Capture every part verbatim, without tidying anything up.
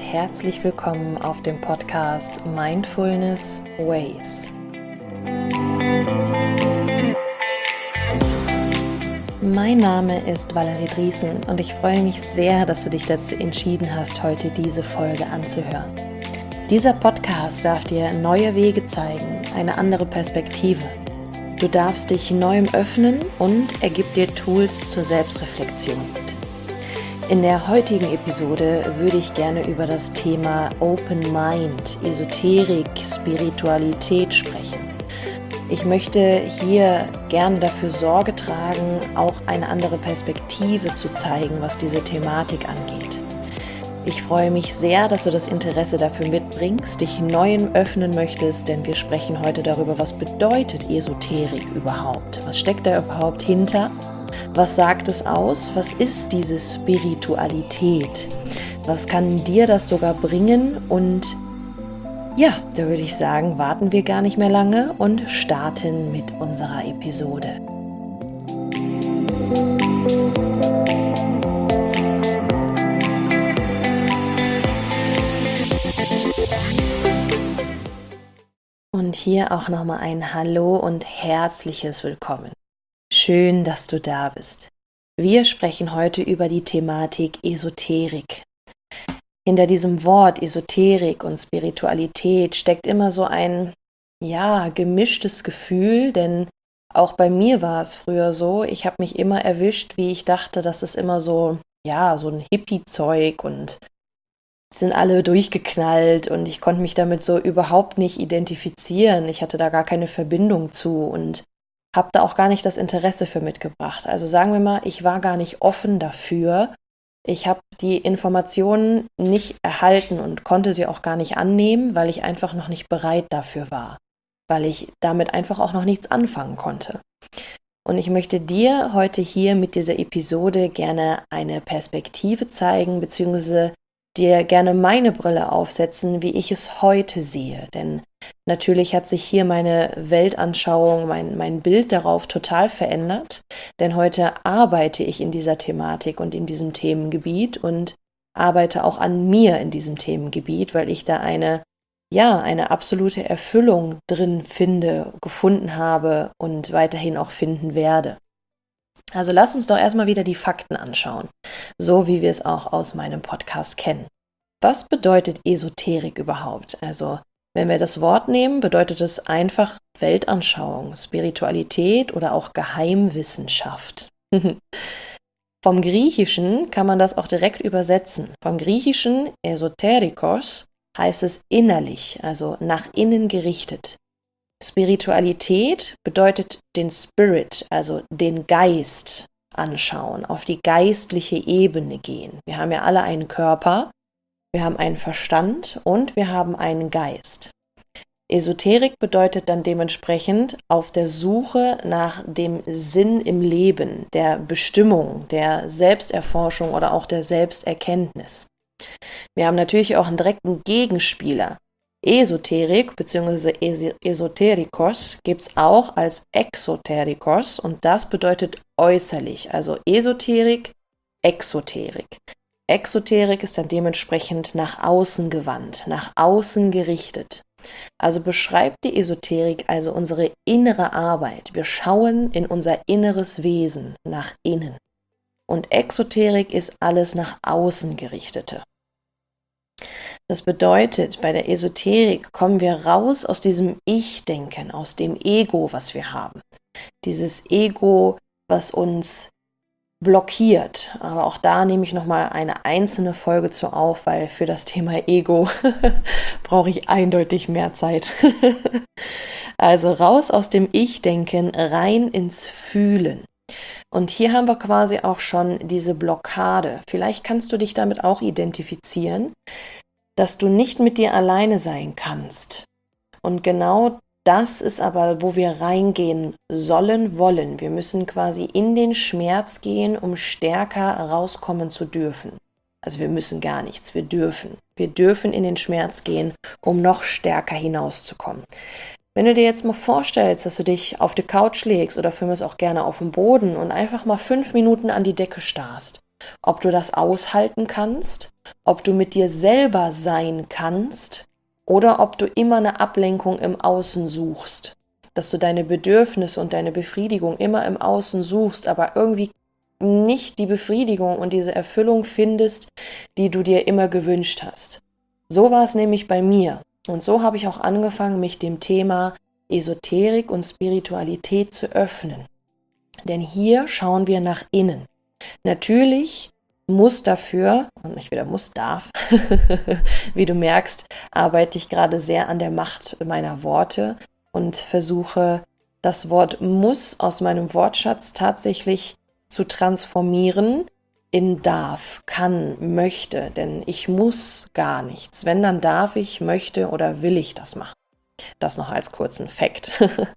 herzlich willkommen auf dem Podcast Mindfulness Ways. Mein Name ist Valerie Driesen und ich freue mich sehr, dass du dich dazu entschieden hast, heute diese Folge anzuhören. Dieser Podcast darf dir neue Wege zeigen, eine andere Perspektive. Du darfst dich Neuem öffnen und er gibt dir Tools zur Selbstreflexion mit. In der heutigen Episode würde ich gerne über das Thema Open Mind, Esoterik, Spiritualität sprechen. Ich möchte hier gerne dafür Sorge tragen, auch eine andere Perspektive zu zeigen, was diese Thematik angeht. Ich freue mich sehr, dass du das Interesse dafür mitbringst, dich Neuem öffnen möchtest, denn wir sprechen heute darüber, was bedeutet Esoterik überhaupt? Was steckt da überhaupt hinter? Was sagt es aus? Was ist diese Spiritualität? Was kann dir das sogar bringen? Und ja, da würde ich sagen, warten wir gar nicht mehr lange und starten mit unserer Episode. Und hier auch nochmal ein Hallo und herzliches Willkommen. Schön, dass du da bist. Wir sprechen heute über die Thematik Esoterik. Hinter diesem Wort Esoterik und Spiritualität steckt immer so ein, ja, gemischtes Gefühl, denn auch bei mir war es früher so, ich habe mich immer erwischt, wie ich dachte, das ist immer so, ja, so ein Hippie-Zeug und sind alle durchgeknallt und ich konnte mich damit so überhaupt nicht identifizieren. Ich hatte da gar keine Verbindung zu und habe da auch gar nicht das Interesse für mitgebracht. Also sagen wir mal, ich war gar nicht offen dafür. Ich habe die Informationen nicht erhalten und konnte sie auch gar nicht annehmen, weil ich einfach noch nicht bereit dafür war, weil ich damit einfach auch noch nichts anfangen konnte. Und ich möchte dir heute hier mit dieser Episode gerne eine Perspektive zeigen, beziehungsweise dir gerne meine Brille aufsetzen, wie ich es heute sehe. Denn natürlich hat sich hier meine Weltanschauung, mein, mein Bild darauf total verändert. Denn heute arbeite ich in dieser Thematik und in diesem Themengebiet und arbeite auch an mir in diesem Themengebiet, weil ich da eine, ja, eine absolute Erfüllung drin finde, gefunden habe und weiterhin auch finden werde. Also lass uns doch erstmal wieder die Fakten anschauen, so wie wir es auch aus meinem Podcast kennen. Was bedeutet Esoterik überhaupt? Also, wenn wir das Wort nehmen, bedeutet es einfach Weltanschauung, Spiritualität oder auch Geheimwissenschaft. Vom Griechischen kann man das auch direkt übersetzen. Vom Griechischen Esoterikos heißt es innerlich, also nach innen gerichtet. Spiritualität bedeutet den Spirit, also den Geist anschauen, auf die geistliche Ebene gehen. Wir haben ja alle einen Körper, wir haben einen Verstand und wir haben einen Geist. Esoterik bedeutet dann dementsprechend auf der Suche nach dem Sinn im Leben, der Bestimmung, der Selbsterforschung oder auch der Selbsterkenntnis. Wir haben natürlich auch einen direkten Gegenspieler. Esoterik bzw. Esoterikos gibt es auch als Exoterikos und das bedeutet äußerlich, also Esoterik, Exoterik. Exoterik ist dann dementsprechend nach außen gewandt, nach außen gerichtet. Also beschreibt die Esoterik also unsere innere Arbeit. Wir schauen in unser inneres Wesen nach innen. Und Exoterik ist alles nach außen gerichtete. Das bedeutet, bei der Esoterik kommen wir raus aus diesem Ich-Denken, aus dem Ego, was wir haben. Dieses Ego, was uns blockiert. Aber auch da nehme ich nochmal eine einzelne Folge zu auf, weil für das Thema Ego brauche ich eindeutig mehr Zeit. Also raus aus dem Ich-Denken, rein ins Fühlen. Und hier haben wir quasi auch schon diese Blockade. Vielleicht kannst du dich damit auch identifizieren, dass du nicht mit dir alleine sein kannst. Und genau das ist aber, wo wir reingehen sollen, wollen. Wir müssen quasi in den Schmerz gehen, um stärker rauskommen zu dürfen. Also wir müssen gar nichts, wir dürfen. Wir dürfen in den Schmerz gehen, um noch stärker hinauszukommen. Wenn du dir jetzt mal vorstellst, dass du dich auf die Couch legst oder für mich auch gerne auf dem Boden und einfach mal fünf Minuten an die Decke starrst, ob du das aushalten kannst ob du mit dir selber sein kannst oder ob du immer eine Ablenkung im Außen suchst. Dass du deine Bedürfnisse und deine Befriedigung immer im Außen suchst, aber irgendwie nicht die Befriedigung und diese Erfüllung findest, die du dir immer gewünscht hast. So war es nämlich bei mir. Und so habe ich auch angefangen, mich dem Thema Esoterik und Spiritualität zu öffnen. Denn hier schauen wir nach innen. Natürlich muss dafür, und nicht wieder muss, darf, wie du merkst, arbeite ich gerade sehr an der Macht meiner Worte und versuche, das Wort muss aus meinem Wortschatz tatsächlich zu transformieren in darf, kann, möchte, denn ich muss gar nichts. Wenn, dann darf ich, möchte oder will ich das machen. Das noch als kurzen Fact.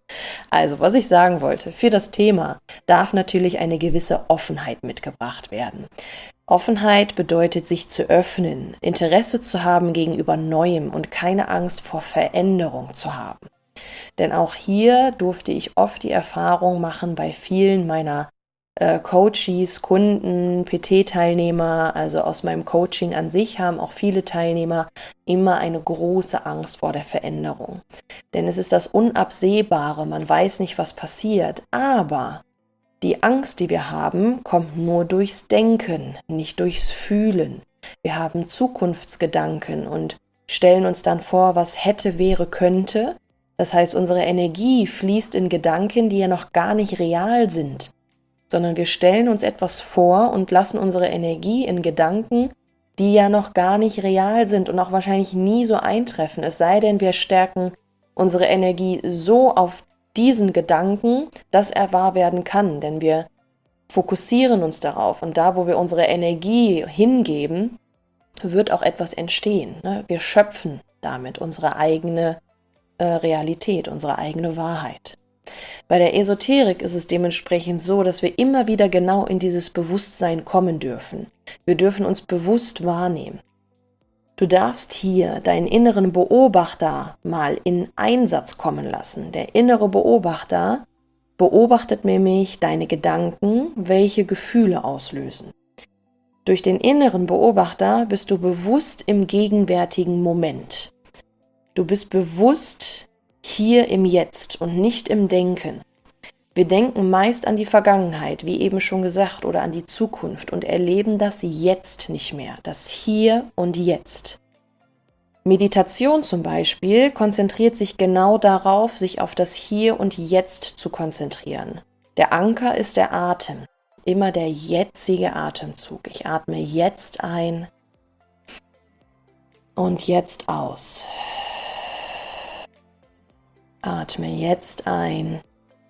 Also, was ich sagen wollte, für das Thema darf natürlich eine gewisse Offenheit mitgebracht werden. Offenheit bedeutet, sich zu öffnen, Interesse zu haben gegenüber Neuem und keine Angst vor Veränderung zu haben. Denn auch hier durfte ich oft die Erfahrung machen bei vielen meiner äh, Coaches, Kunden, P T-Teilnehmer, also aus meinem Coaching an sich haben auch viele Teilnehmer immer eine große Angst vor der Veränderung. Denn es ist das Unabsehbare, man weiß nicht, was passiert, aber die Angst, die wir haben, kommt nur durchs Denken, nicht durchs Fühlen. Wir haben Zukunftsgedanken und stellen uns dann vor, was hätte, wäre, könnte. Das heißt, unsere Energie fließt in Gedanken, die ja noch gar nicht real sind, sondern wir stellen uns etwas vor und lassen unsere Energie in Gedanken, die ja noch gar nicht real sind und auch wahrscheinlich nie so eintreffen, es sei denn, wir stärken unsere Energie so auf diesen Gedanken, dass er wahr werden kann, denn wir fokussieren uns darauf und da, wo wir unsere Energie hingeben, wird auch etwas entstehen. Ne? Wir schöpfen damit unsere eigene äh, Realität, unsere eigene Wahrheit. Bei der Esoterik ist es dementsprechend so, dass wir immer wieder genau in dieses Bewusstsein kommen dürfen. Wir dürfen uns bewusst wahrnehmen. Du darfst hier deinen inneren Beobachter mal in Einsatz kommen lassen. Der innere Beobachter beobachtet nämlich deine Gedanken, welche Gefühle auslösen. Durch den inneren Beobachter bist du bewusst im gegenwärtigen Moment. Du bist bewusst hier im Jetzt und nicht im Denken. Wir denken meist an die Vergangenheit, wie eben schon gesagt, oder an die Zukunft und erleben das Jetzt nicht mehr, das Hier und Jetzt. Meditation zum Beispiel konzentriert sich genau darauf, sich auf das Hier und Jetzt zu konzentrieren. Der Anker ist der Atem, immer der jetzige Atemzug. Ich atme jetzt ein und jetzt aus. Atme jetzt ein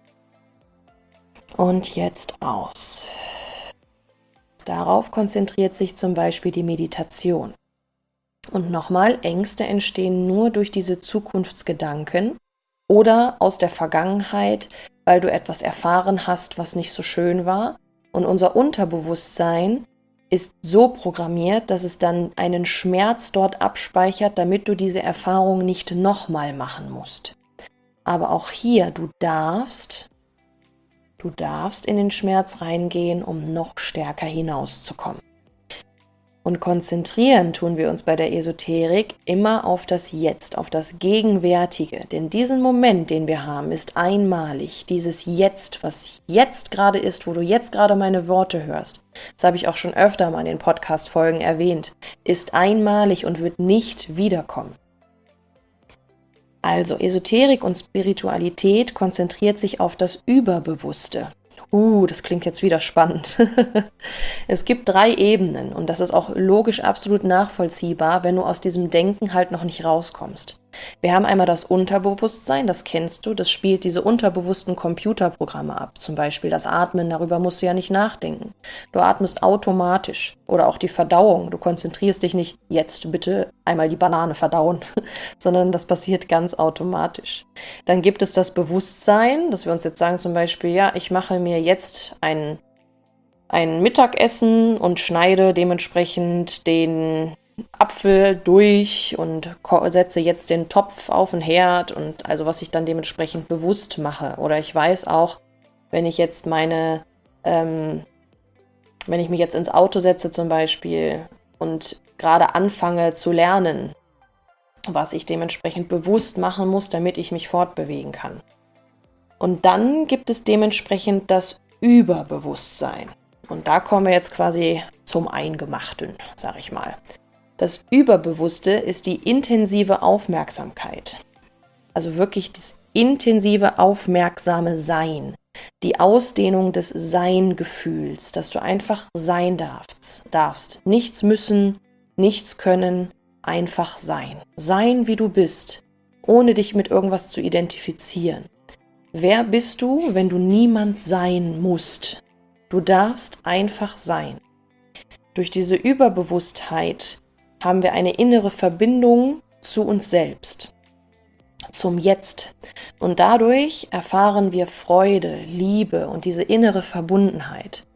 und jetzt aus. Darauf konzentriert sich zum Beispiel die Meditation. Und nochmal, Ängste entstehen nur durch diese Zukunftsgedanken oder aus der Vergangenheit, weil du etwas erfahren hast, was nicht so schön war. Und unser Unterbewusstsein ist so programmiert, dass es dann einen Schmerz dort abspeichert, damit du diese Erfahrung nicht nochmal machen musst. Aber auch hier, du darfst, du darfst in den Schmerz reingehen, um noch stärker hinauszukommen. Und konzentrieren tun wir uns bei der Esoterik immer auf das Jetzt, auf das Gegenwärtige. Denn diesen Moment, den wir haben, ist einmalig. Dieses Jetzt, was jetzt gerade ist, wo du jetzt gerade meine Worte hörst, das habe ich auch schon öfter mal in den Podcast-Folgen erwähnt, ist einmalig und wird nicht wiederkommen. Also Esoterik und Spiritualität konzentriert sich auf das Überbewusste. Uh, das klingt jetzt wieder spannend. Es gibt drei Ebenen und das ist auch logisch absolut nachvollziehbar, wenn du aus diesem Denken halt noch nicht rauskommst. Wir haben einmal das Unterbewusstsein, das kennst du, das spielt diese unterbewussten Computerprogramme ab. Zum Beispiel das Atmen, darüber musst du ja nicht nachdenken. Du atmest automatisch. Oder auch die Verdauung. Du konzentrierst dich nicht, jetzt bitte einmal die Banane verdauen, sondern das passiert ganz automatisch. Dann gibt es das Bewusstsein, dass wir uns jetzt sagen zum Beispiel, ja, ich mache mir jetzt ein, ein Mittagessen und schneide dementsprechend den Apfel durch und setze jetzt den Topf auf den Herd und also was ich dann dementsprechend bewusst mache. Oder ich weiß auch, wenn ich jetzt meine, ähm, wenn ich mich jetzt ins Auto setze zum Beispiel, und gerade anfange zu lernen, was ich dementsprechend bewusst machen muss, damit ich mich fortbewegen kann. Und dann gibt es dementsprechend das Überbewusstsein. Und da kommen wir jetzt quasi zum Eingemachten, sag ich mal. Das Überbewusste ist die intensive Aufmerksamkeit. Also wirklich das intensive, aufmerksame Sein. Die Ausdehnung des Sein-Gefühls, dass du einfach sein darfst, darfst. Nichts müssen, nichts können, einfach sein. Sein, wie du bist, ohne dich mit irgendwas zu identifizieren. Wer bist du, wenn du niemand sein musst? Du darfst einfach sein. Durch diese Überbewusstheit haben wir eine innere Verbindung zu uns selbst, zum Jetzt. Und dadurch erfahren wir Freude, Liebe und diese innere Verbundenheit.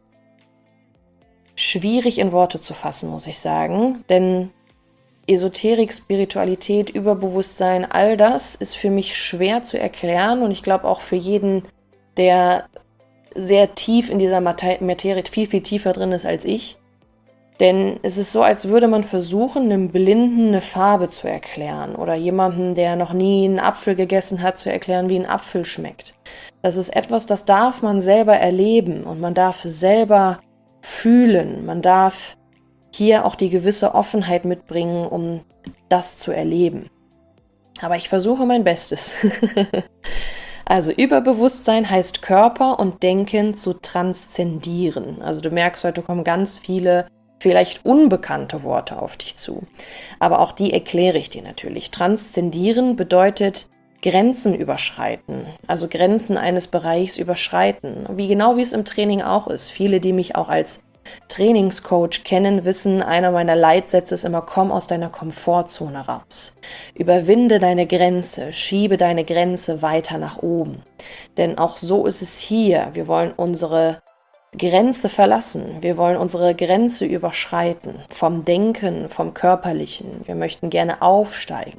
Schwierig in Worte zu fassen, muss ich sagen, denn Esoterik, Spiritualität, Überbewusstsein, all das ist für mich schwer zu erklären und ich glaube auch für jeden, der sehr tief in dieser Materie, viel, viel tiefer drin ist als ich. Denn es ist so, als würde man versuchen, einem Blinden eine Farbe zu erklären oder jemandem, der noch nie einen Apfel gegessen hat, zu erklären, wie ein Apfel schmeckt. Das ist etwas, das darf man selber erleben und man darf selber fühlen. Man darf hier auch die gewisse Offenheit mitbringen, um das zu erleben. Aber ich versuche mein Bestes. Also Überbewusstsein heißt Körper und Denken zu transzendieren. Also du merkst, heute kommen ganz viele vielleicht unbekannte Worte auf dich zu. Aber auch die erkläre ich dir natürlich. Transzendieren bedeutet Grenzen überschreiten, also Grenzen eines Bereichs überschreiten. Wie genau wie es im Training auch ist. Viele, die mich auch als Trainingscoach kennen, wissen, einer meiner Leitsätze ist immer: komm aus deiner Komfortzone raus. Überwinde deine Grenze, schiebe deine Grenze weiter nach oben. Denn auch so ist es hier. Wir wollen unsere Grenze verlassen. Wir wollen unsere Grenze überschreiten. Vom Denken, vom Körperlichen. Wir möchten gerne aufsteigen.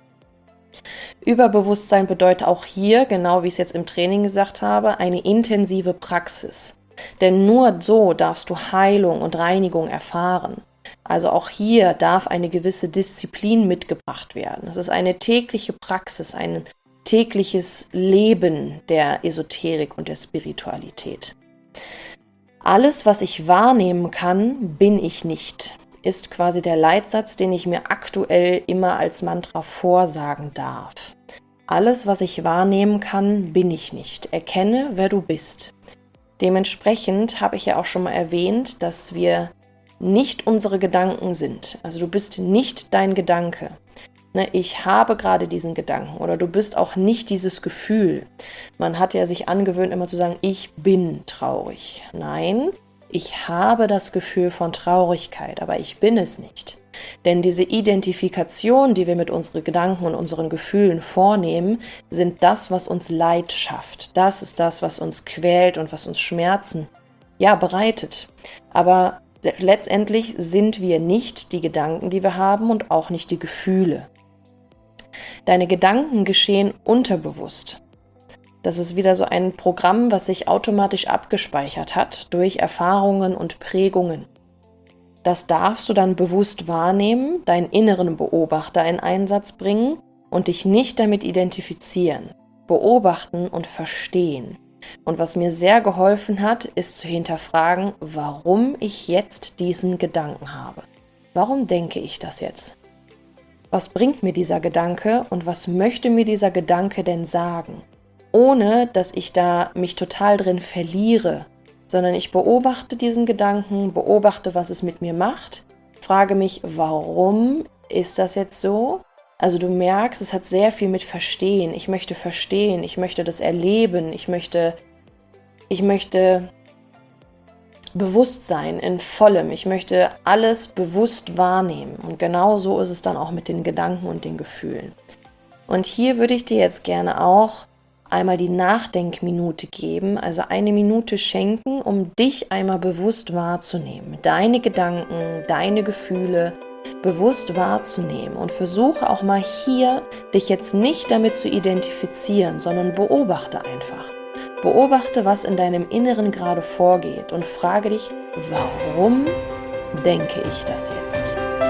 Überbewusstsein bedeutet auch hier, genau wie ich es jetzt im Training gesagt habe, eine intensive Praxis. Denn nur so darfst du Heilung und Reinigung erfahren. Also auch hier darf eine gewisse Disziplin mitgebracht werden. Es ist eine tägliche Praxis, ein tägliches Leben der Esoterik und der Spiritualität. Alles, was ich wahrnehmen kann, bin ich nicht, ist quasi der Leitsatz, den ich mir aktuell immer als Mantra vorsagen darf. Alles, was ich wahrnehmen kann, bin ich nicht. Erkenne, wer du bist. Dementsprechend habe ich ja auch schon mal erwähnt, dass wir nicht unsere Gedanken sind. Also du bist nicht dein Gedanke. Ne, ich habe gerade diesen Gedanken oder du bist auch nicht dieses Gefühl. Man hat ja sich angewöhnt, immer zu sagen, ich bin traurig. Nein, ich habe das Gefühl von Traurigkeit, aber ich bin es nicht. Denn diese Identifikation, die wir mit unseren Gedanken und unseren Gefühlen vornehmen, sind das, was uns Leid schafft. Das ist das, was uns quält und was uns Schmerzen, ja, bereitet. Aber letztendlich sind wir nicht die Gedanken, die wir haben und auch nicht die Gefühle. Deine Gedanken geschehen unterbewusst. Das ist wieder so ein Programm, was sich automatisch abgespeichert hat durch Erfahrungen und Prägungen. Das darfst du dann bewusst wahrnehmen, deinen inneren Beobachter in Einsatz bringen und dich nicht damit identifizieren. Beobachten und verstehen. Und was mir sehr geholfen hat, ist zu hinterfragen, warum ich jetzt diesen Gedanken habe. Warum denke ich das jetzt? Was bringt mir dieser Gedanke und was möchte mir dieser Gedanke denn sagen? Ohne, dass ich da mich total drin verliere, sondern ich beobachte diesen Gedanken, beobachte, was es mit mir macht, frage mich, warum ist das jetzt so? Also du merkst, es hat sehr viel mit Verstehen. Ich möchte verstehen, ich möchte das erleben, ich möchte, ich möchte Bewusstsein in vollem. Ich möchte alles bewusst wahrnehmen. Und genau so ist es dann auch mit den Gedanken und den Gefühlen. Und hier würde ich dir jetzt gerne auch einmal die Nachdenkminute geben, also eine Minute schenken, um dich einmal bewusst wahrzunehmen. Deine Gedanken, deine Gefühle bewusst wahrzunehmen. Und versuche auch mal hier, dich jetzt nicht damit zu identifizieren, sondern beobachte einfach. Beobachte, was in deinem Inneren gerade vorgeht und frage dich, warum denke ich das jetzt.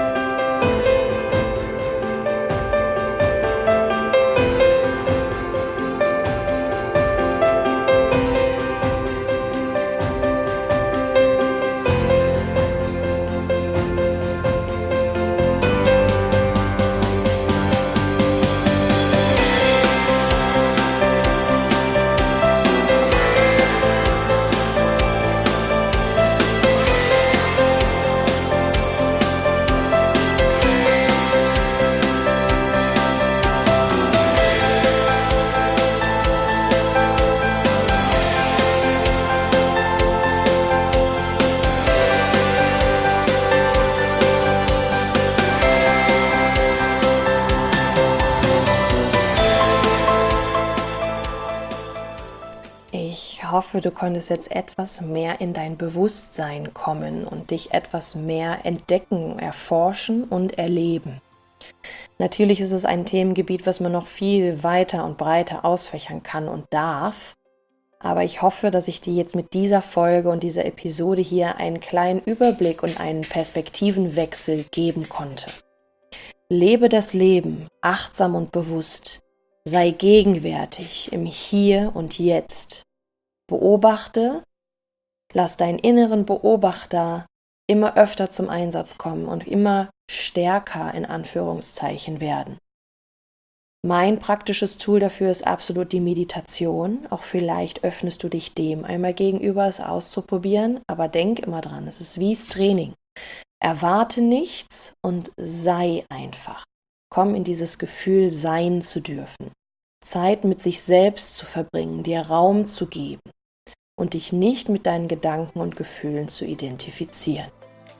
Ich hoffe, du konntest jetzt etwas mehr in dein Bewusstsein kommen und dich etwas mehr entdecken, erforschen und erleben. Natürlich ist es ein Themengebiet, was man noch viel weiter und breiter ausfächern kann und darf. Aber ich hoffe, dass ich dir jetzt mit dieser Folge und dieser Episode hier einen kleinen Überblick und einen Perspektivenwechsel geben konnte. Lebe das Leben achtsam und bewusst. Sei gegenwärtig im Hier und Jetzt. Beobachte, lass deinen inneren Beobachter immer öfter zum Einsatz kommen und immer stärker in Anführungszeichen werden. Mein praktisches Tool dafür ist absolut die Meditation. Auch vielleicht öffnest du dich dem einmal gegenüber, es auszuprobieren, aber denk immer dran, es ist wie das Training. Erwarte nichts und sei einfach. Komm in dieses Gefühl, sein zu dürfen. Zeit mit sich selbst zu verbringen, dir Raum zu geben und dich nicht mit deinen Gedanken und Gefühlen zu identifizieren.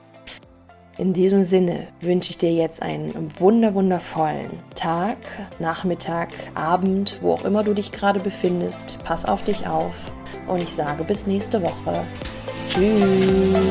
In diesem Sinne wünsche ich dir jetzt einen wunder wundervollen Tag, Nachmittag, Abend, wo auch immer du dich gerade befindest. Pass auf dich auf und ich sage bis nächste Woche. Tschüss.